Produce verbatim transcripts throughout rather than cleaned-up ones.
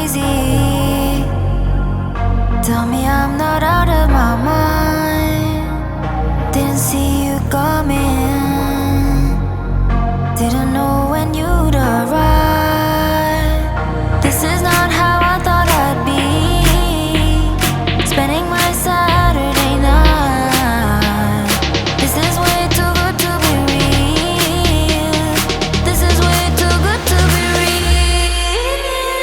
crazy. Tell me I'm not out of my mind. Didn't see you coming. Didn't know when you'd arrive. This is not how I thought I'd be. Spending my Saturday night. This is way too good to be real. This is way too good to be real.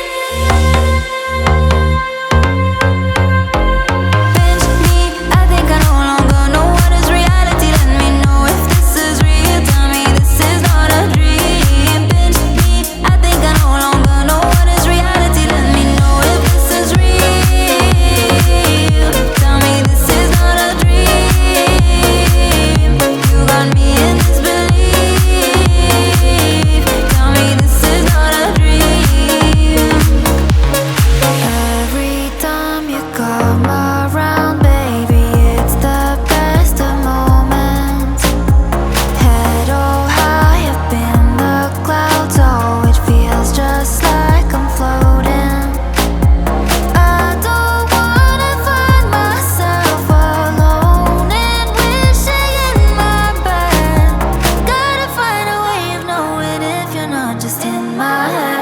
Pinch me, I think I no longer know what is reality. Let me know if this is real. Tell me this is not a dream. Pinch me, I think I no longer know what is reality. Let me know if this is real. Tell me this is not a dream. You got me in disbelief. Tell me this is not a dream. Every time you come around, baby, it's the best of moments. Head oh high up in the clouds, oh, it feels just like I'm floating. I don't wanna find myself alone and wishing in my bed. Gotta find a way of knowing if you're not just in my head.